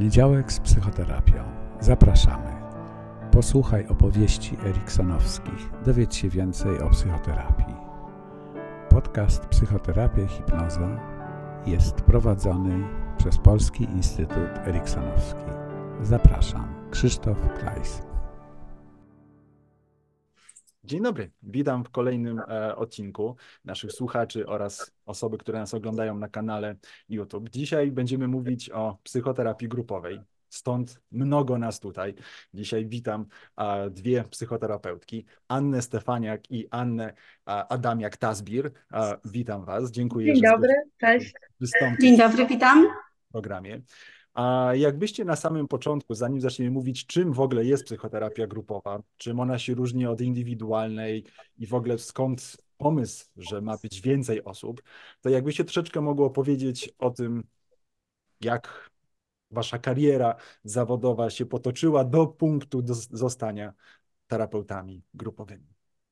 Poniedziałek z psychoterapią. Zapraszamy. Posłuchaj opowieści eriksonowskich. Dowiedz się więcej o psychoterapii. Podcast Psychoterapia i Hipnoza jest prowadzony przez Polski Instytut Eriksonowski. Zapraszam. Krzysztof Klajs. Dzień dobry, witam w kolejnym odcinku naszych słuchaczy oraz osoby, które nas oglądają na kanale YouTube. Dzisiaj będziemy mówić o psychoterapii grupowej, stąd mnogo nas tutaj. Dzisiaj witam dwie psychoterapeutki, Annę Stefaniak i Annę Adamiak-Tazbir. Witam Was, dziękuję, Dzień że dobry, cześć. wystąpić Dzień dobry, witam. w programie. A jakbyście na samym początku, zanim zaczniemy mówić, czym w ogóle jest psychoterapia grupowa, czym ona się różni od indywidualnej i w ogóle skąd pomysł, że ma być więcej osób, to jakbyście troszeczkę mogło opowiedzieć o tym, jak wasza kariera zawodowa się potoczyła do punktu zostania terapeutami grupowymi.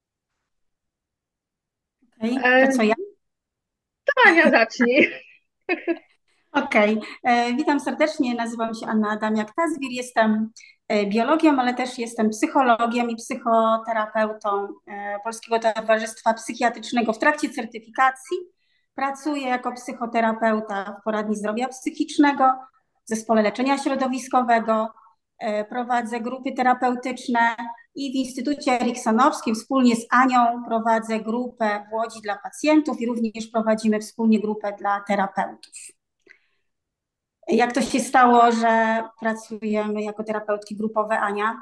Okay, to co ja? To Ania zacznij. Okej, witam serdecznie, nazywam się Anna Adamiak-Tazbir, jestem biologiem, ale też jestem psychologiem i psychoterapeutą Polskiego Towarzystwa Psychiatrycznego w trakcie certyfikacji. Pracuję jako psychoterapeuta w poradni zdrowia psychicznego, w zespole leczenia środowiskowego, prowadzę grupy terapeutyczne i w Instytucie Eriksonowskim wspólnie z Anią prowadzę grupę w Łodzi dla pacjentów i również prowadzimy wspólnie grupę dla terapeutów. Jak to się stało, że pracujemy jako terapeutki grupowe, Ania?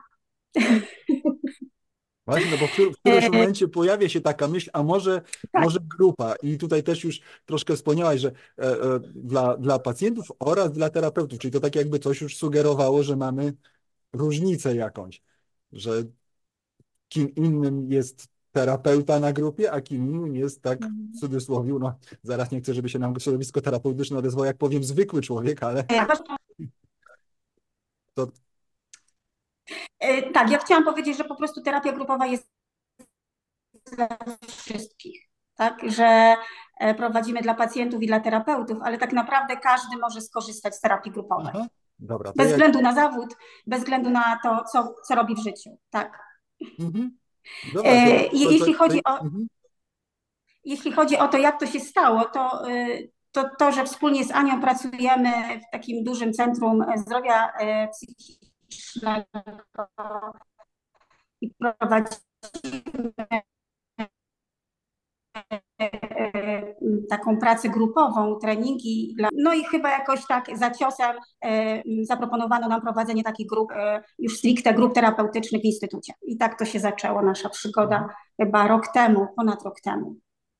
Właśnie, no bo w którymś momencie pojawia się taka myśl, a może grupa. I tutaj też już troszkę wspomniałaś, że dla pacjentów oraz dla terapeutów, czyli to tak jakby coś już sugerowało, że mamy różnicę jakąś, że kim innym jest terapeuta na grupie, a kim innym jest, tak w cudzysłowie, no zaraz nie chcę, żeby się nam środowisko terapeutyczne odezwało, jak powiem, zwykły człowiek, ale to... Tak, ja chciałam powiedzieć, że po prostu terapia grupowa jest dla wszystkich, tak, że prowadzimy dla pacjentów i dla terapeutów, ale tak naprawdę każdy może skorzystać z terapii grupowej. Aha, dobra, bez względu na zawód, bez względu na to, co robi w życiu, tak. Dobra, jeśli chodzi o to, jak to się stało, to, że wspólnie z Anią pracujemy w takim dużym centrum zdrowia psychicznego i prowadzimy taką pracę grupową, treningi. No i chyba jakoś tak za ciosem zaproponowano nam prowadzenie takich grup, już stricte grup terapeutycznych w instytucie. I tak to się zaczęła nasza przygoda chyba ponad rok temu.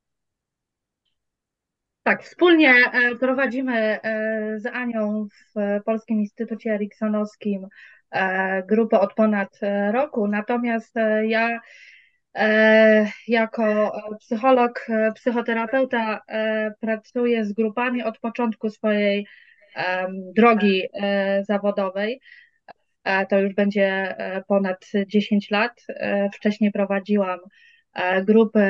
Tak, wspólnie prowadzimy z Anią w Polskim Instytucie Eriksonowskim grupę od ponad roku, natomiast ja jako psycholog, psychoterapeuta pracuję z grupami od początku swojej drogi zawodowej. To już będzie ponad 10 lat. Wcześniej prowadziłam grupy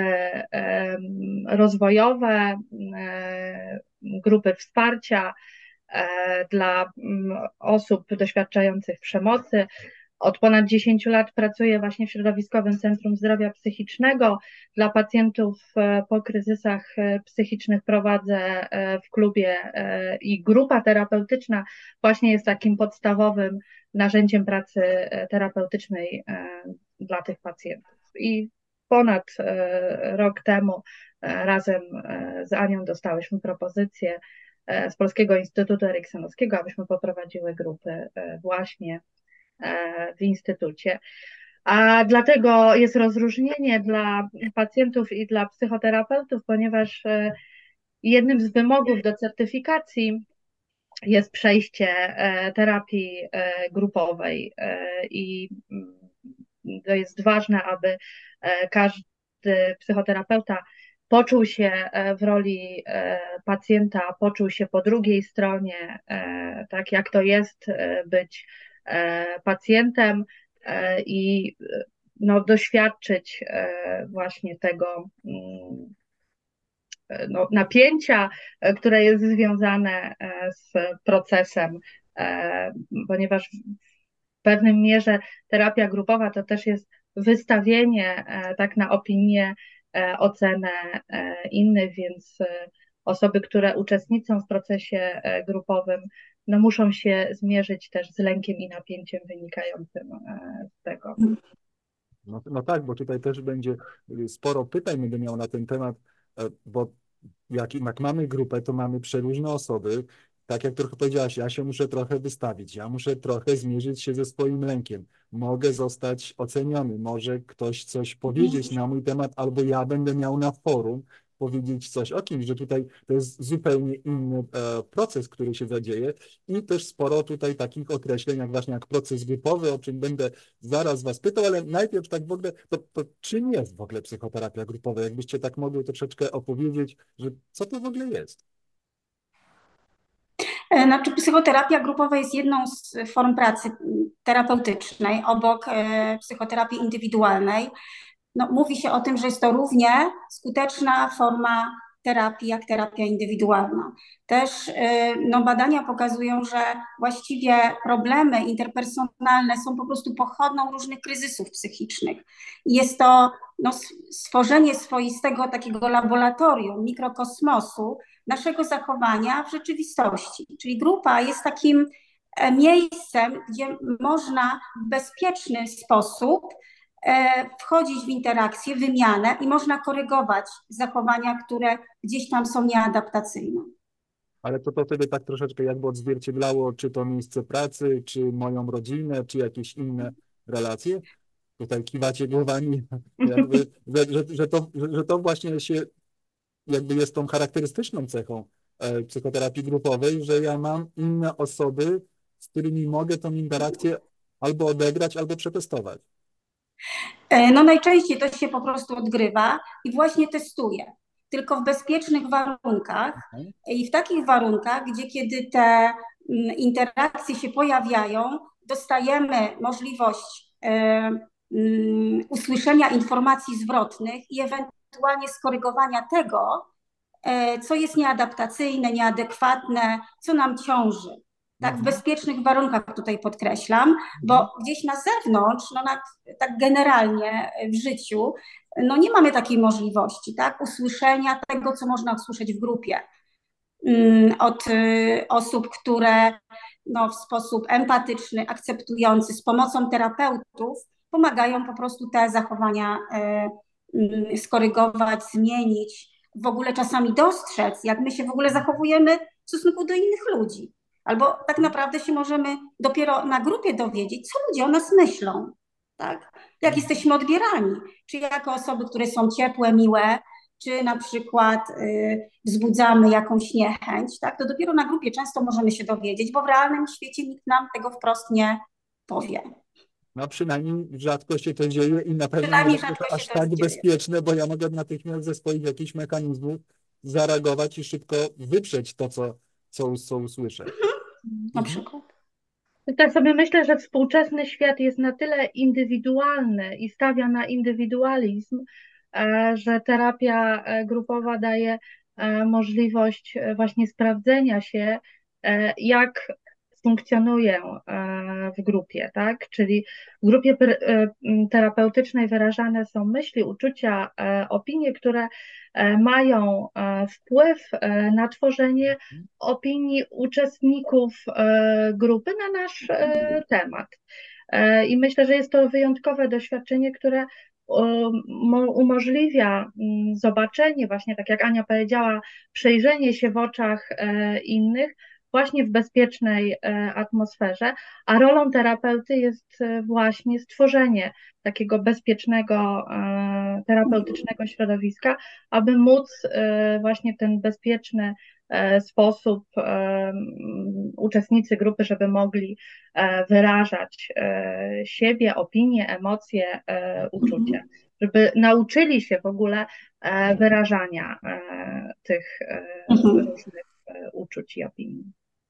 rozwojowe, grupy wsparcia dla osób doświadczających przemocy. Od ponad 10 lat pracuję właśnie w Środowiskowym Centrum Zdrowia Psychicznego. Dla pacjentów po kryzysach psychicznych prowadzę w klubie i grupa terapeutyczna właśnie jest takim podstawowym narzędziem pracy terapeutycznej dla tych pacjentów. I ponad rok temu razem z Anią dostałyśmy propozycję z Polskiego Instytutu Eriksonowskiego, abyśmy poprowadziły grupy właśnie w instytucie. A dlatego jest rozróżnienie dla pacjentów i dla psychoterapeutów, ponieważ jednym z wymogów do certyfikacji jest przejście terapii grupowej i to jest ważne, aby każdy psychoterapeuta poczuł się w roli pacjenta, poczuł się po drugiej stronie, tak jak to jest być pacjentem i no, doświadczyć właśnie tego napięcia, które jest związane z procesem ponieważ w pewnym mierze terapia grupowa to też jest wystawienie tak na opinię, ocenę innych, więc osoby, które uczestniczą w procesie grupowym, no muszą się zmierzyć też z lękiem i napięciem wynikającym z tego. No tak, bo tutaj też będzie sporo pytań będę miał na ten temat, bo jak mamy grupę, to mamy przeróżne osoby. Tak jak trochę powiedziałaś, ja się muszę trochę wystawić, ja muszę trochę zmierzyć się ze swoim lękiem. Mogę zostać oceniony, może ktoś coś powiedzieć na mój temat, albo ja będę miał na forum powiedzieć coś o kimś, że tutaj to jest zupełnie inny proces, który się zadzieje i też sporo tutaj takich określeń, jak właśnie jak proces grupowy, o czym będę zaraz was pytał, ale najpierw tak w ogóle, to czym jest w ogóle psychoterapia grupowa? Jakbyście tak mogli troszeczkę opowiedzieć, że co to w ogóle jest? Znaczy, psychoterapia grupowa jest jedną z form pracy terapeutycznej obok psychoterapii indywidualnej. No, mówi się o tym, że jest to równie skuteczna forma terapii jak terapia indywidualna. Też no, badania pokazują, że właściwie problemy interpersonalne są po prostu pochodną różnych kryzysów psychicznych. I jest to no, stworzenie swoistego takiego laboratorium, mikrokosmosu naszego zachowania w rzeczywistości. Czyli grupa jest takim miejscem, gdzie można w bezpieczny sposób wchodzić w interakcję, wymianę i można korygować zachowania, które gdzieś tam są nieadaptacyjne. Ale to wtedy tak troszeczkę jakby odzwierciedlało, czy to miejsce pracy, czy moją rodzinę, czy jakieś inne relacje. Tutaj kiwacie głowami, jakby, że to właśnie się jakby jest tą charakterystyczną cechą psychoterapii grupowej, że ja mam inne osoby, z którymi mogę tą interakcję albo odegrać, albo przetestować. No najczęściej to się po prostu odgrywa i właśnie testuje, tylko w bezpiecznych warunkach i w takich warunkach, gdzie kiedy te interakcje się pojawiają, dostajemy możliwość usłyszenia informacji zwrotnych i ewentualnie skorygowania tego, co jest nieadaptacyjne, nieadekwatne, co nam ciąży. Tak, w bezpiecznych warunkach tutaj podkreślam, bo gdzieś na zewnątrz, no tak generalnie w życiu, no nie mamy takiej możliwości, tak, usłyszenia tego, co można usłyszeć w grupie od osób, które no, w sposób empatyczny, akceptujący, z pomocą terapeutów pomagają po prostu te zachowania skorygować, zmienić, w ogóle czasami dostrzec, jak my się w ogóle zachowujemy w stosunku do innych ludzi. Albo tak naprawdę się możemy dopiero na grupie dowiedzieć, co ludzie o nas myślą, tak? Jak jesteśmy odbierani, czy jako osoby, które są ciepłe, miłe, czy na przykład wzbudzamy jakąś niechęć, tak? To dopiero na grupie często możemy się dowiedzieć, bo w realnym świecie nikt nam tego wprost nie powie. No przynajmniej rzadko się to dzieje i na pewno nie jest to aż tak bezpieczne, bo ja mogę natychmiast ze swoich jakichś mechanizmów zareagować i szybko wyprzeć to, co usłyszę. Na przykład. Tak sobie myślę, że współczesny świat jest na tyle indywidualny i stawia na indywidualizm, że terapia grupowa daje możliwość właśnie sprawdzenia się, jak funkcjonuję w grupie, tak? Czyli w grupie terapeutycznej wyrażane są myśli, uczucia, opinie, które mają wpływ na tworzenie opinii uczestników grupy na nasz temat. I myślę, że jest to wyjątkowe doświadczenie, które umożliwia zobaczenie, właśnie tak jak Ania powiedziała, przejrzenie się w oczach innych, właśnie w bezpiecznej atmosferze, a rolą terapeuty jest właśnie stworzenie takiego bezpiecznego, terapeutycznego środowiska, aby móc właśnie w ten bezpieczny sposób uczestnicy grupy, żeby mogli wyrażać siebie, opinie, emocje, uczucia, żeby nauczyli się w ogóle wyrażania tych różnych uczuć i opinii.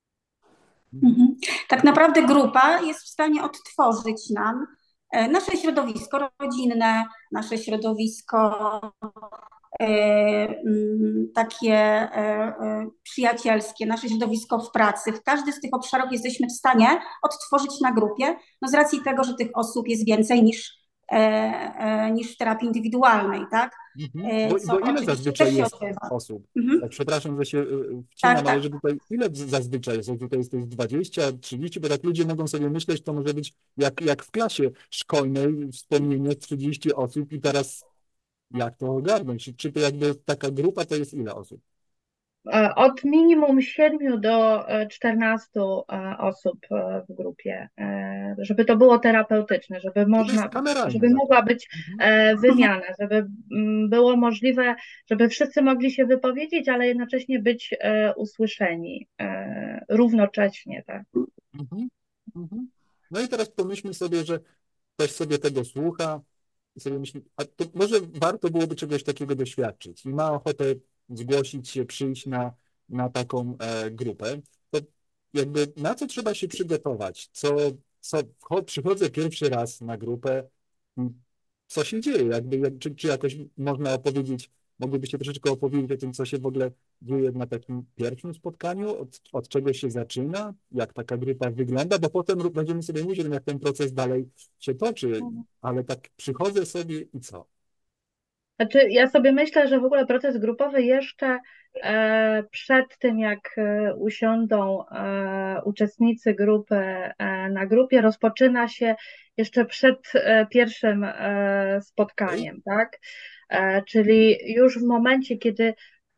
Tak naprawdę grupa jest w stanie odtworzyć nam nasze środowisko rodzinne, nasze środowisko takie przyjacielskie, nasze środowisko w pracy. W każdy z tych obszarów jesteśmy w stanie odtworzyć na grupie, no z racji tego, że tych osób jest więcej niż w terapii indywidualnej, tak? Bo Co ile oczywiście zazwyczaj też się jest odbywa. osób? Mhm. Tak, przepraszam, że się Tak, wcinam, ale tak. że tutaj ile zazwyczaj jest? Tutaj jest 20, 30, bo tak ludzie mogą sobie myśleć, to może być jak w klasie szkolnej wspomnienie 30 osób i teraz jak to ogarnąć? Czy to jakby taka grupa to jest ile osób? Od minimum 7 do 14 osób w grupie, żeby to było terapeutyczne, Czy to jest kameralne żeby zatem? mogła być wymiana, żeby było możliwe, żeby wszyscy mogli się wypowiedzieć, ale jednocześnie być usłyszeni równocześnie, tak. Mhm. Mhm. No i teraz pomyślmy sobie, że ktoś sobie tego słucha i sobie myśli, a to może warto byłoby czegoś takiego doświadczyć i ma ochotę zgłosić się, przyjść na taką grupę, to jakby na co trzeba się przygotować? Przychodzę pierwszy raz na grupę, co się dzieje? Czy jakoś można opowiedzieć, moglibyście troszeczkę opowiedzieć o tym, co się w ogóle dzieje na takim pierwszym spotkaniu, od czego się zaczyna, jak taka grupa wygląda, bo potem będziemy sobie mówić, jak ten proces dalej się toczy, ale tak przychodzę sobie i co? Znaczy, ja sobie myślę, że w ogóle proces grupowy jeszcze przed tym, jak usiądą uczestnicy grupy na grupie, rozpoczyna się jeszcze przed pierwszym spotkaniem, tak? Czyli już w momencie, kiedy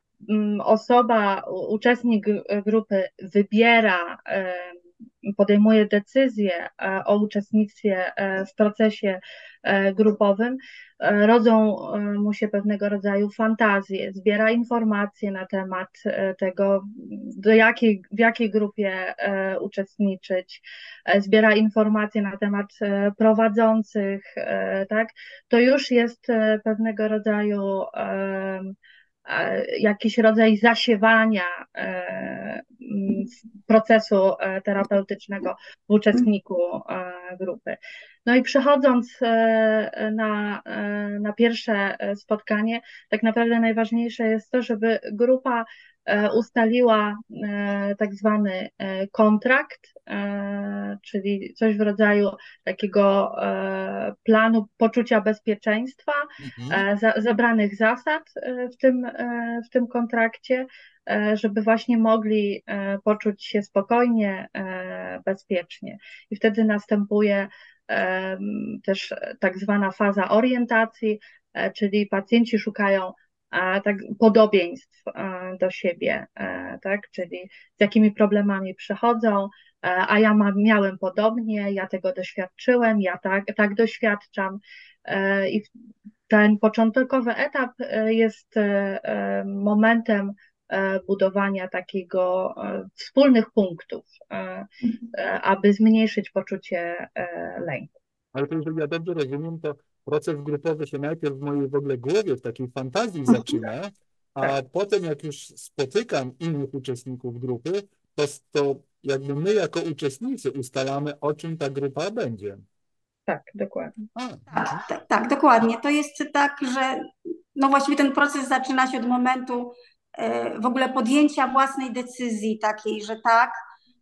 uczestnik grupy wybiera, podejmuje decyzję o uczestnictwie w procesie grupowym, rodzą mu się pewnego rodzaju fantazje, zbiera informacje na temat tego, w jakiej grupie uczestniczyć, zbiera informacje na temat prowadzących, tak? To już jest pewnego rodzaju jakiś rodzaj zasiewania procesu terapeutycznego w uczestniku grupy. No i przechodząc na pierwsze spotkanie, tak naprawdę najważniejsze jest to, żeby grupa ustaliła tak zwany kontrakt, czyli coś w rodzaju takiego planu poczucia bezpieczeństwa, zabranych zasad w tym kontrakcie, żeby właśnie mogli poczuć się spokojnie, bezpiecznie. I wtedy następuje też tak zwana faza orientacji, czyli pacjenci szukają tak podobieństw do siebie, tak? Czyli z jakimi problemami przychodzą, a ja miałem podobnie, ja tego doświadczyłem, ja tak doświadczam. I ten początkowy etap jest momentem budowania takiego wspólnych punktów, aby zmniejszyć poczucie lęku. Ale to jeżeli ja dobrze rozumiem, to proces grupowy się najpierw w mojej w ogóle głowie, w takiej fantazji zaczyna, a potem jak już spotykam innych uczestników grupy, to jakby my jako uczestnicy ustalamy, o czym ta grupa będzie. Tak, dokładnie. Tak, dokładnie. To jest tak, że no właściwie ten proces zaczyna się od momentu w ogóle podjęcia własnej decyzji takiej, że tak,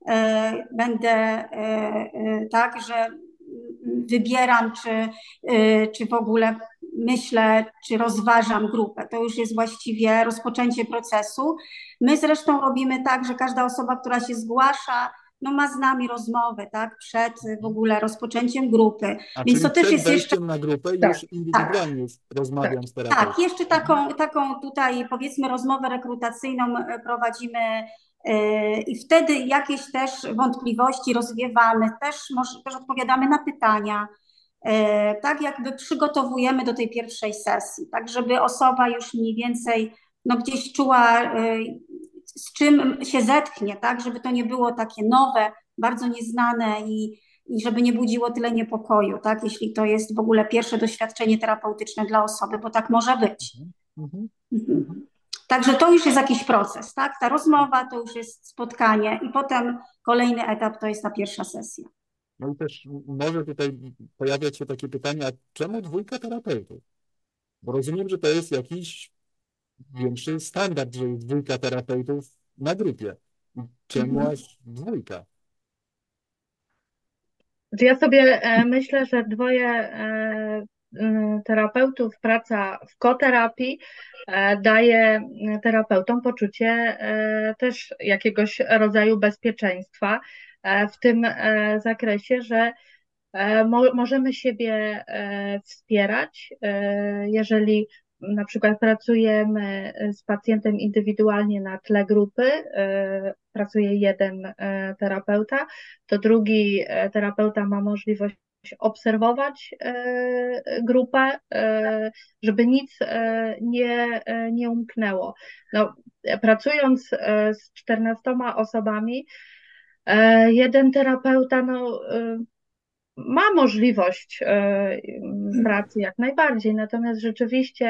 będę tak, że wybieram, czy w ogóle myślę, czy rozważam grupę. To już jest właściwie rozpoczęcie procesu. My zresztą robimy tak, że każda osoba, która się zgłasza, no ma z nami rozmowę, tak, przed w ogóle rozpoczęciem grupy. Więc to też przed jest wejściem na grupę już indywidualnie rozmawiam z terapeutą. Tak, jeszcze taką tutaj powiedzmy rozmowę rekrutacyjną prowadzimy i wtedy jakieś też wątpliwości rozwiewamy, też odpowiadamy na pytania, tak jakby przygotowujemy do tej pierwszej sesji, tak żeby osoba już mniej więcej no gdzieś czuła, z czym się zetknie, tak, żeby to nie było takie nowe, bardzo nieznane i żeby nie budziło tyle niepokoju, tak, jeśli to jest w ogóle pierwsze doświadczenie terapeutyczne dla osoby, bo tak może być. Także to już jest jakiś proces, tak? Ta rozmowa to już jest spotkanie i potem kolejny etap to jest ta pierwsza sesja. No i też może tutaj pojawiać się takie pytanie, a czemu 2 terapeutów? Bo rozumiem, że to jest jakiś większy standard, że jest dwójka terapeutów na grupie. Czemu aż dwójka? Ja sobie myślę, że dwoje terapeutów, praca w koterapii daje terapeutom poczucie też jakiegoś rodzaju bezpieczeństwa w tym zakresie, że możemy siebie wspierać, jeżeli na przykład pracujemy z pacjentem indywidualnie na tle grupy, pracuje jeden terapeuta, to drugi terapeuta ma możliwość obserwować grupę, żeby nic nie umknęło. No, pracując z 14 osobami, jeden terapeuta ma możliwość pracy jak najbardziej, natomiast rzeczywiście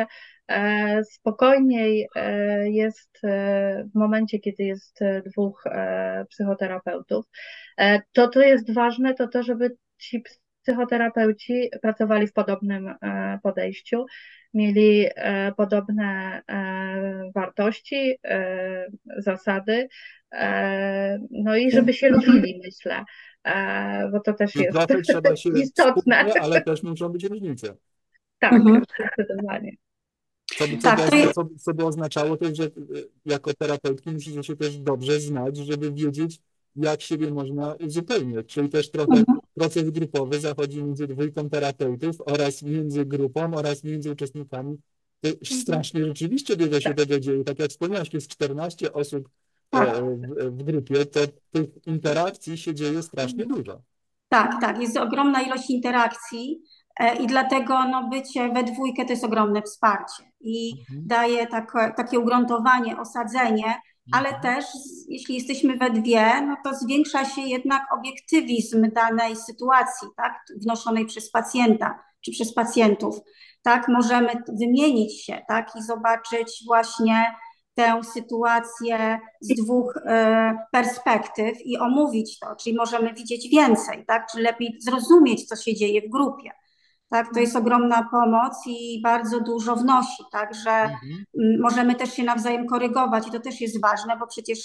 spokojniej jest w momencie, kiedy jest dwóch psychoterapeutów. To jest ważne, to żeby ci psychoterapeuci pracowali w podobnym podejściu, mieli podobne wartości, zasady, no i żeby się lubili, myślę, bo to też Że jest trochę trzeba się istotne. wspólnie, ale też muszą być różnice. Tak, zdecydowanie. Tak, to jest, Co by oznaczało też, że jako terapeutki musicie się też dobrze znać, żeby wiedzieć, jak siebie można uzupełniać. Czyli też trochę proces grupowy zachodzi między dwójką terapeutów oraz między grupą oraz między uczestnikami. To strasznie rzeczywiście dużo się tego dzieje. Tak jak wspomniałaś, jest 14 osób w grupie, to tych interakcji się dzieje strasznie dużo. tak, jest ogromna ilość interakcji i dlatego bycie we dwójkę to jest ogromne wsparcie i daje takie ugruntowanie, osadzenie, ale też jeśli jesteśmy we dwie, no to zwiększa się jednak obiektywizm danej sytuacji, tak, wnoszonej przez pacjenta czy przez pacjentów, tak, możemy wymienić się, tak, i zobaczyć właśnie tę sytuację z dwóch perspektyw i omówić to, czyli możemy widzieć więcej, tak? Czy lepiej zrozumieć, co się dzieje w grupie. Tak? To jest ogromna pomoc i bardzo dużo wnosi, tak? Że możemy też się nawzajem korygować i to też jest ważne, bo przecież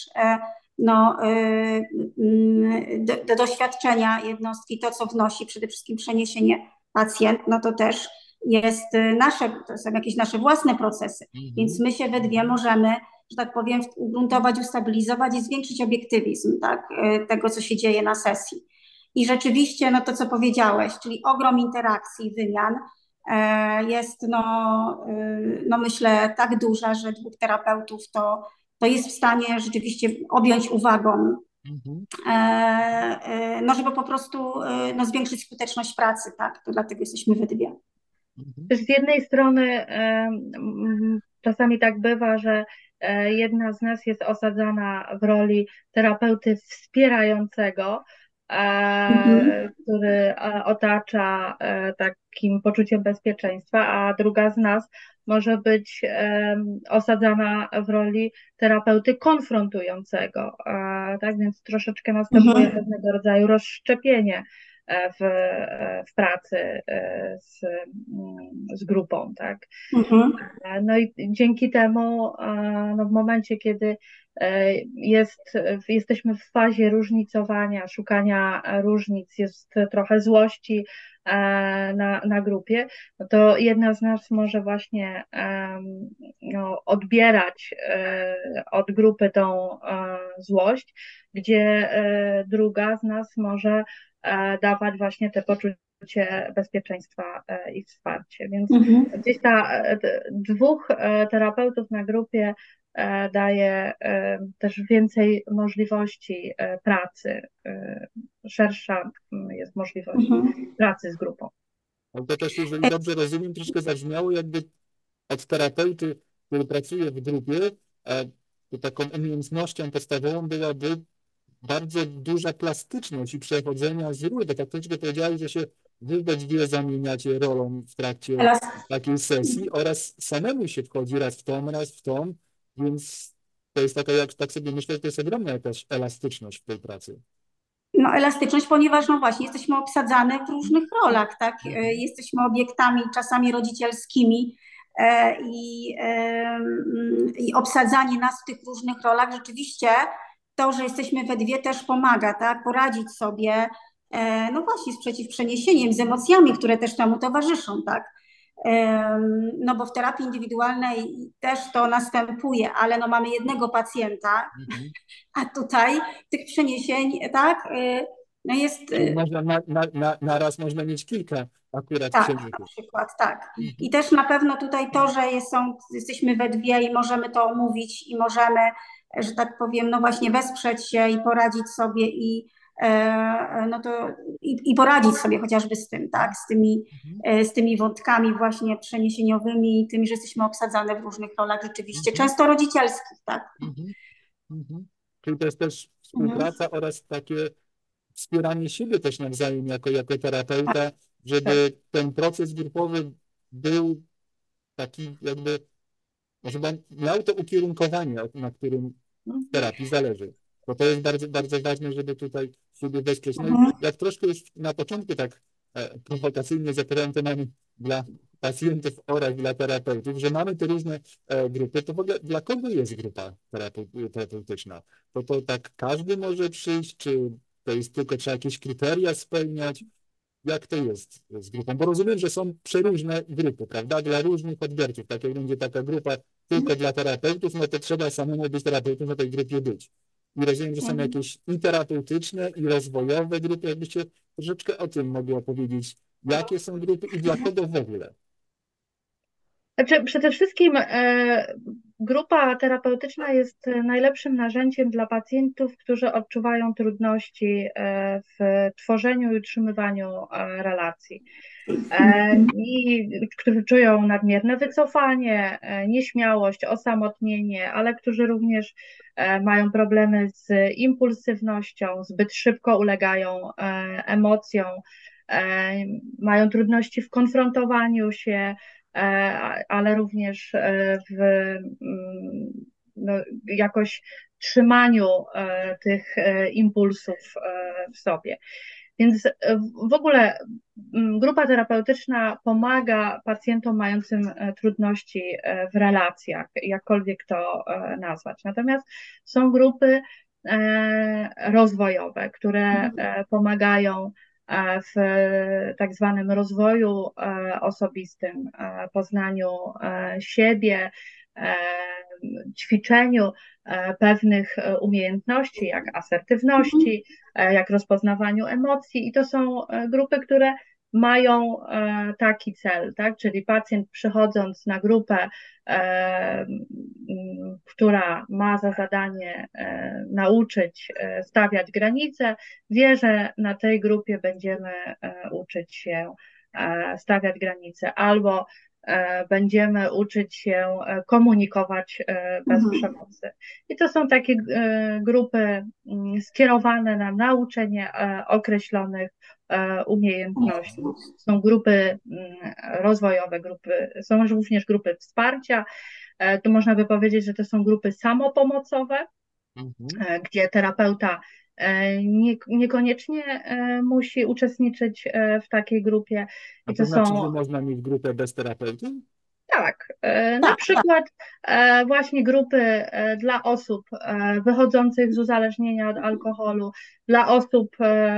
do doświadczenia jednostki to, co wnosi przede wszystkim przeniesienie pacjent, no to też jest to są jakieś nasze własne procesy, więc my się we dwie możemy, że tak powiem, ugruntować, ustabilizować i zwiększyć obiektywizm, tak, tego, co się dzieje na sesji. I rzeczywiście, to co powiedziałeś, czyli ogrom interakcji, wymian jest, myślę, tak duża, że dwóch terapeutów to jest w stanie rzeczywiście objąć uwagą, żeby po prostu zwiększyć skuteczność pracy, tak, to dlatego jesteśmy we dwie. Też z jednej strony czasami tak bywa, że jedna z nas jest osadzana w roli terapeuty wspierającego, który otacza takim poczuciem bezpieczeństwa, a druga z nas może być osadzana w roli terapeuty konfrontującego. Tak więc troszeczkę następuje pewnego rodzaju rozszczepienie w pracy z grupą, tak. No i dzięki temu, w momencie, kiedy jesteśmy w fazie różnicowania, szukania różnic, jest trochę złości na grupie, no to jedna z nas może właśnie odbierać od grupy tą złość, gdzie druga z nas może dawać właśnie te poczucie bezpieczeństwa i wsparcie. Więc gdzieś dwóch terapeutów na grupie daje też więcej możliwości pracy, szersza jest możliwość pracy z grupą. Ale to też, jeżeli dobrze rozumiem, troszkę zabrzmiało, jakby od terapeuty, który pracuje w grupie, to taką umiejętnością podstawową byłaby bardzo duża plastyczność i przechodzenia z ról, bo tak troszkę powiedziałeś, że się wy we dwie zamieniacie rolą w trakcie takiej sesji oraz samemu się wchodzi raz w tą, więc to jest taka, jak tak sobie myślę, że to jest ogromna jakaś elastyczność w tej pracy. Elastyczność, ponieważ właśnie jesteśmy obsadzane w różnych rolach, tak? Jesteśmy obiektami czasami rodzicielskimi, i obsadzanie nas w tych różnych rolach, rzeczywiście to, że jesteśmy we dwie też pomaga, tak, poradzić sobie, no właśnie z przeciwprzeniesieniem, z emocjami, które też temu towarzyszą, tak. No bo w terapii indywidualnej też to następuje, ale no mamy jednego pacjenta, a tutaj tych przeniesień, tak, no jest... Można na raz można mieć kilka akurat Tak, przeniesień. na przykład, tak. I też na pewno tutaj to, że jesteśmy we dwie i możemy to omówić i możemy, że tak powiem, no właśnie wesprzeć się i poradzić sobie no to i poradzić sobie chociażby z tym, tak, z tymi wątkami właśnie przeniesieniowymi i tymi, że jesteśmy obsadzane w różnych rolach rzeczywiście, często rodzicielskich, tak. Czyli to jest też współpraca oraz takie wspieranie siebie też nawzajem jako terapeuta, żeby ten proces grupowy był taki jakby, żeby miał to ukierunkowanie, na którym w terapii zależy. Bo to jest bardzo, bardzo ważne, żeby tutaj siebie wesprzeć. No i jak troszkę już na początku tak prowokacyjnie zapytałem, to mamy dla pacjentów oraz dla terapeutów, że mamy te różne grupy, to w ogóle dla kogo jest grupa terapeutyczna? To tak każdy może przyjść, czy to jest tylko trzeba jakieś kryteria spełniać? Jak to jest z grupą? Bo rozumiem, że są przeróżne grupy, prawda? Dla różnych odbiorców. Tak jak będzie taka grupa tylko dla terapeutów, no to trzeba samemu być terapeutą na tej grupie być. I rozumiem, że są jakieś i terapeutyczne, i rozwojowe grupy. Jakbyście troszeczkę o tym mogli opowiedzieć, jakie są grupy i dla kogo w ogóle? Znaczy, przede wszystkim grupa terapeutyczna jest najlepszym narzędziem dla pacjentów, którzy odczuwają trudności w tworzeniu i utrzymywaniu relacji. I którzy czują nadmierne wycofanie, nieśmiałość, osamotnienie, ale którzy również mają problemy z impulsywnością, zbyt szybko ulegają emocjom, mają trudności w konfrontowaniu się, ale również no, jakoś trzymaniu tych impulsów w sobie. Więc w ogóle grupa terapeutyczna pomaga pacjentom mającym trudności w relacjach, jakkolwiek to nazwać. Natomiast są grupy rozwojowe, które pomagają w tak zwanym rozwoju osobistym, poznaniu siebie, ćwiczeniu pewnych umiejętności, jak asertywności, jak rozpoznawaniu emocji. I to są grupy, które mają taki cel, tak? Czyli pacjent przychodząc na grupę, która ma za zadanie nauczyć stawiać granice, wie, że na tej grupie będziemy uczyć się stawiać granice albo będziemy uczyć się komunikować bez przemocy. I to są takie grupy skierowane na nauczenie określonych umiejętności. Są grupy rozwojowe, są również grupy wsparcia. Tu można by powiedzieć, że to są grupy samopomocowe, gdzie terapeuta niekoniecznie musi uczestniczyć w takiej grupie. A to znaczy, że można mieć grupę bez terapeuty? Tak, na przykład właśnie grupy dla osób wychodzących z uzależnienia od alkoholu, dla osób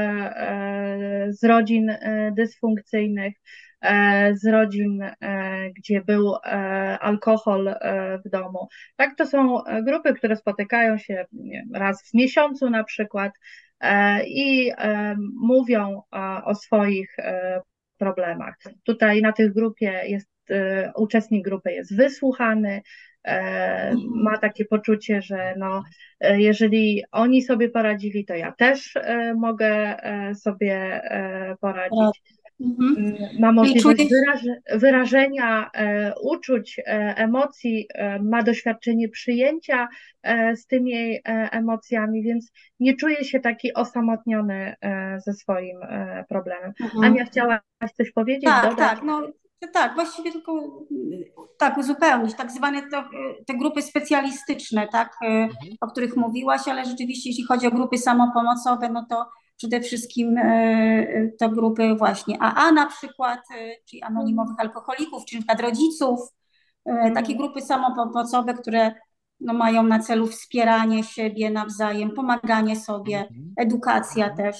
z rodzin dysfunkcyjnych, z rodzin, gdzie był alkohol w domu. Tak, to są grupy, które spotykają się raz w miesiącu na przykład i mówią o swoich problemach. Tutaj na tych grupie uczestnik grupy jest wysłuchany, ma takie poczucie, że no, jeżeli oni sobie poradzili, to ja też mogę sobie poradzić. Ma możliwość wyrażenia uczuć, emocji, ma doświadczenie przyjęcia z tymi emocjami, więc nie czuje się taki osamotniony ze swoim problemem. Ania, chciałaś coś powiedzieć, dodać? Tak, no tak, właściwie tylko tak uzupełnić, tak zwane te grupy specjalistyczne, tak, o których mówiłaś, ale rzeczywiście jeśli chodzi o grupy samopomocowe, no to przede wszystkim to grupy właśnie AA na przykład, czyli anonimowych alkoholików, czy na przykład rodziców, Takie grupy samopomocowe, które no, mają na celu wspieranie siebie nawzajem, pomaganie sobie, edukacja też.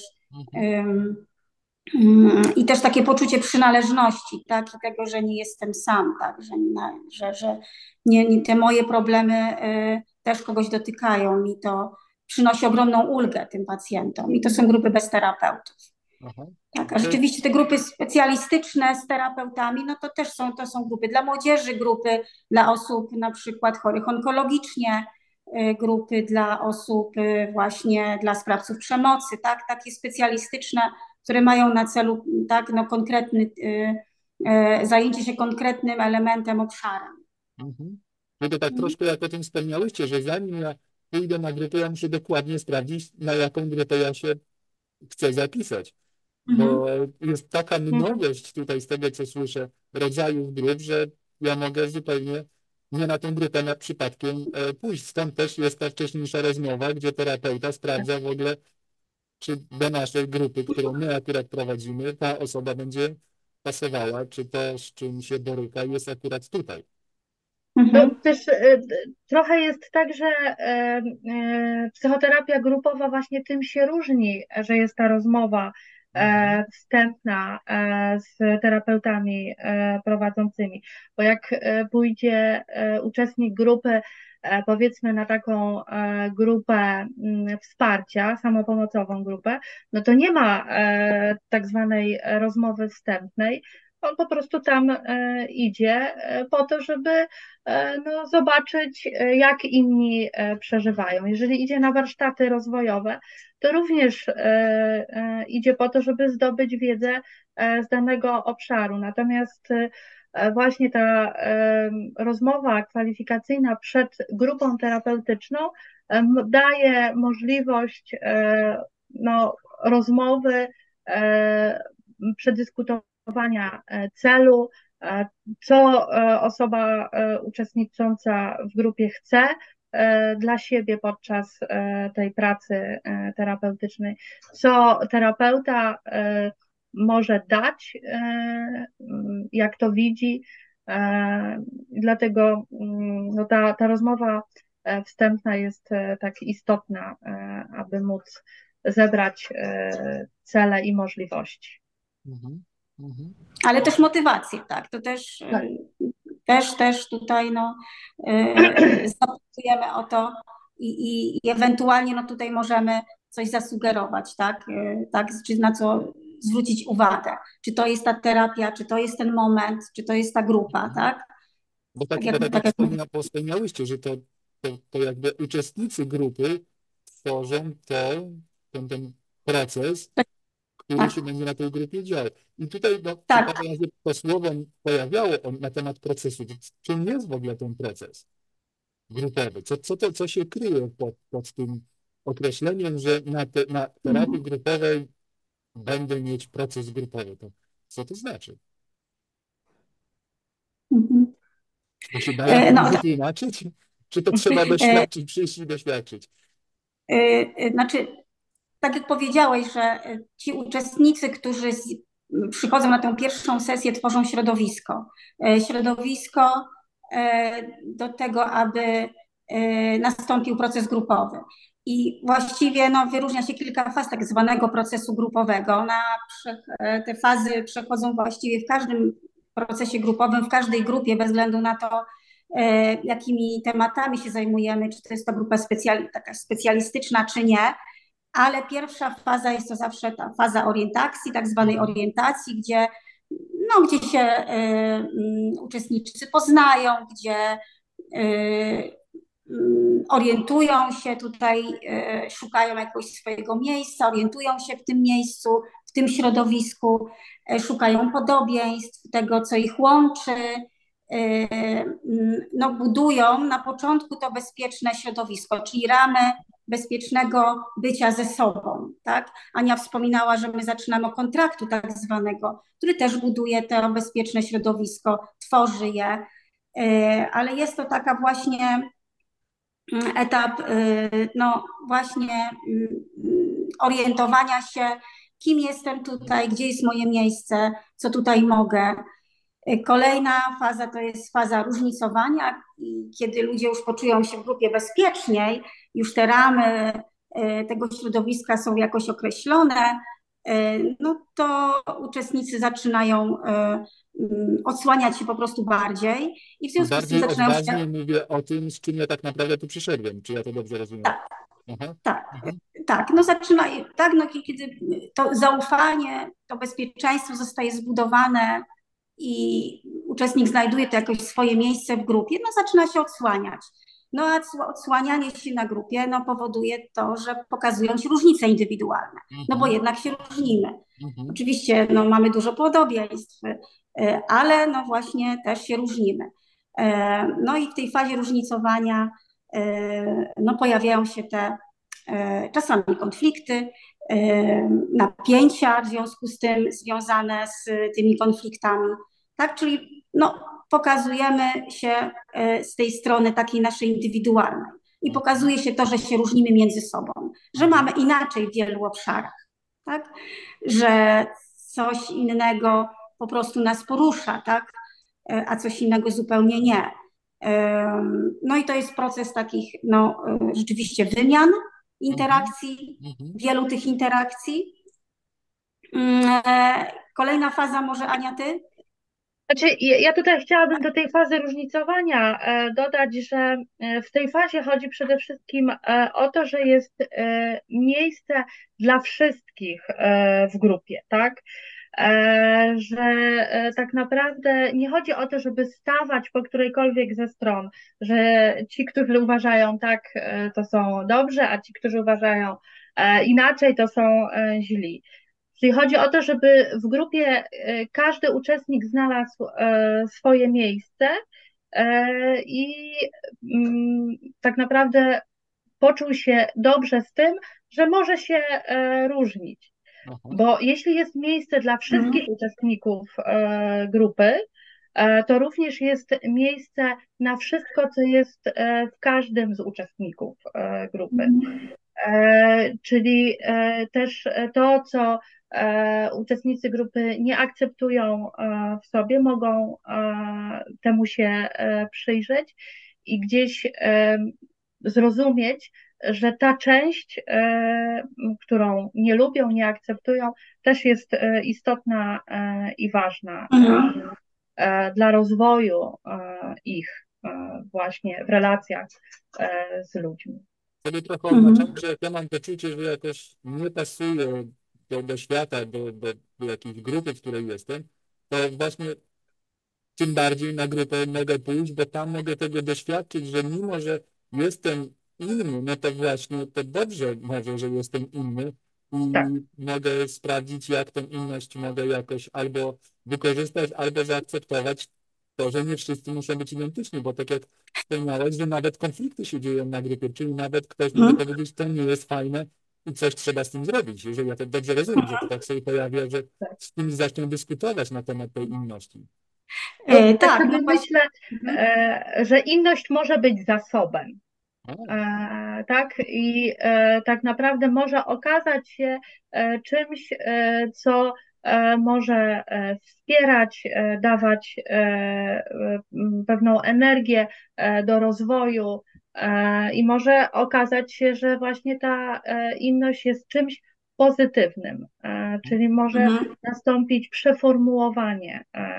I też takie poczucie przynależności, tak, i tego, że nie jestem sam, tak, że te moje problemy też kogoś dotykają i to przynosi ogromną ulgę tym pacjentom. I to są grupy bez terapeutów. Tak, a rzeczywiście te grupy specjalistyczne z terapeutami, no to są grupy dla młodzieży, grupy dla osób na przykład chorych onkologicznie, grupy dla osób właśnie dla sprawców przemocy, tak, takie specjalistyczne, które mają na celu tak, no, konkretny, zajęcie się konkretnym elementem, obszarem. No to tak troszkę jak o tym wspomniałyście, że zanim ja pójdę na grupę, ja muszę dokładnie sprawdzić, na jaką grupę ja się chcę zapisać. Bo jest taka mnogość tutaj z tego, co słyszę, rodzajów grup, że ja mogę zupełnie nie na tę grupę na przypadkiem pójść. Stąd też jest ta wcześniejsza rozmowa, gdzie terapeuta sprawdza w ogóle, czy do naszej grupy, którą my akurat prowadzimy, ta osoba będzie pasowała, czy to, z czym się boryka, jest akurat tutaj. To też trochę jest tak, że psychoterapia grupowa właśnie tym się różni, że jest ta rozmowa wstępna z terapeutami prowadzącymi. Bo jak pójdzie uczestnik grupy, powiedzmy na taką grupę wsparcia, samopomocową grupę, no to nie ma tak zwanej rozmowy wstępnej. On po prostu tam idzie po to, żeby no, zobaczyć, jak inni przeżywają. Jeżeli idzie na warsztaty rozwojowe, to również idzie po to, żeby zdobyć wiedzę z danego obszaru. Natomiast właśnie ta rozmowa kwalifikacyjna przed grupą terapeutyczną daje możliwość no, rozmowy, przedyskutowania celu, co osoba uczestnicząca w grupie chce dla siebie podczas tej pracy terapeutycznej, co terapeuta może dać, jak to widzi. Dlatego no, ta rozmowa wstępna jest tak istotna, aby móc zebrać cele i możliwości. Ale też motywację, tak, to też tutaj no, zapytujemy o to i ewentualnie no, tutaj możemy coś zasugerować, tak, czy na co zwrócić uwagę, czy to jest ta terapia, czy to jest ten moment, czy to jest ta grupa, tak? Bo tak jak wspomniałyście, że to jakby uczestnicy grupy tworzą ten proces, który się będzie na tej grupie działo. I tutaj parę razy to słowo pojawiało na temat procesu. Czym jest w ogóle ten proces grupowy? Co się kryje pod tym określeniem, że na terapii grupowej będę mieć proces grupowy? To co to znaczy? To się da jakoś wytłumaczyć? Czy to trzeba doświadczyć, przyjść i doświadczyć? Znaczy, tak jak powiedziałeś, że ci uczestnicy, którzy przychodzą na tę pierwszą sesję, tworzą środowisko. Środowisko do tego, aby nastąpił proces grupowy. I właściwie no, wyróżnia się kilka faz tak zwanego procesu grupowego. Te fazy przechodzą właściwie w każdym procesie grupowym, w każdej grupie, bez względu na to, jakimi tematami się zajmujemy, czy to jest to grupa taka specjalistyczna, czy nie. Ale pierwsza faza jest to zawsze ta faza orientacji, tak zwanej orientacji, gdzie się uczestnicy poznają, gdzie orientują się tutaj, szukają jakiegoś swojego miejsca, orientują się w tym miejscu, w tym środowisku, szukają podobieństw, tego, co ich łączy, no, budują na początku to bezpieczne środowisko, czyli ramy bezpiecznego bycia ze sobą, tak? Ania wspominała, że my zaczynamy od kontraktu tak zwanego, który też buduje to bezpieczne środowisko, tworzy je, ale jest to taka właśnie etap, no właśnie orientowania się, kim jestem tutaj, gdzie jest moje miejsce, co tutaj mogę. Kolejna faza to jest faza różnicowania, kiedy ludzie już poczują się w grupie bezpieczniej, już te ramy tego środowiska są jakoś określone, no to uczestnicy zaczynają odsłaniać się po prostu bardziej i w związku z tym Bardziej zaczynają odważnie się... mówię o tym, z czym ja tak naprawdę tu przyszedłem. Czy ja to dobrze rozumiem? Tak, Aha. tak, Mhm. tak, no zaczynają, tak, no kiedy to zaufanie, to bezpieczeństwo zostaje zbudowane i uczestnik znajduje to jakoś swoje miejsce w grupie, no zaczyna się odsłaniać. No a odsłanianie się na grupie no, powoduje to, że pokazują się różnice indywidualne, no bo jednak się różnimy. Oczywiście no, mamy dużo podobieństw, ale no właśnie też się różnimy. No i w tej fazie różnicowania no, pojawiają się te czasami konflikty, napięcia w związku z tym związane z tymi konfliktami, tak? Czyli no, pokazujemy się z tej strony takiej naszej indywidualnej i pokazuje się to, że się różnimy między sobą, że mamy inaczej w wielu obszarach, tak? Że coś innego po prostu nas porusza, tak? A coś innego zupełnie nie. No i to jest proces takich no, rzeczywiście wymian, interakcji, wielu tych interakcji. Kolejna faza, może Ania, ty? Znaczy, ja tutaj chciałabym do tej fazy różnicowania dodać, że w tej fazie chodzi przede wszystkim o to, że jest miejsce dla wszystkich w grupie, tak? Że tak naprawdę nie chodzi o to, żeby stawać po którejkolwiek ze stron, że ci, którzy uważają tak, to są dobrzy, a ci, którzy uważają inaczej, to są źli. Czyli chodzi o to, żeby w grupie każdy uczestnik znalazł swoje miejsce i tak naprawdę poczuł się dobrze z tym, że może się różnić. Bo jeśli jest miejsce dla wszystkich uczestników grupy, to również jest miejsce na wszystko, co jest w każdym z uczestników grupy. Czyli też to, co uczestnicy grupy nie akceptują w sobie, mogą temu się przyjrzeć i gdzieś zrozumieć, że ta część, którą nie lubią, nie akceptują, też jest istotna i ważna dla rozwoju ich właśnie w relacjach z ludźmi. Sobie trochę oznaczam, że ja mam poczucie, że ja też nie pasuję do świata, do jakiejś grupy, w której jestem, to właśnie tym bardziej na grupę mogę pójść, bo tam mogę tego doświadczyć, że mimo, że jestem inny, no to właśnie to dobrze może, że jestem inny i Tak. mogę sprawdzić, jak tę inność mogę jakoś albo wykorzystać, albo zaakceptować to, że nie wszyscy muszą być identyczni, bo tak jak wspomniałeś, że nawet konflikty się dzieją na grupie, czyli nawet ktoś może powiedzieć, to nie jest fajne i coś trzeba z tym zrobić. Jeżeli ja to dobrze rozumiem, że to tak sobie pojawia, że z kimś zaczną dyskutować na temat tej inności. Tak sobie myślę, że inność może być zasobem. Tak? I tak naprawdę może okazać się czymś, co może wspierać, dawać pewną energię do rozwoju i może okazać się, że właśnie ta inność jest czymś pozytywnym, czyli może nastąpić przeformułowanie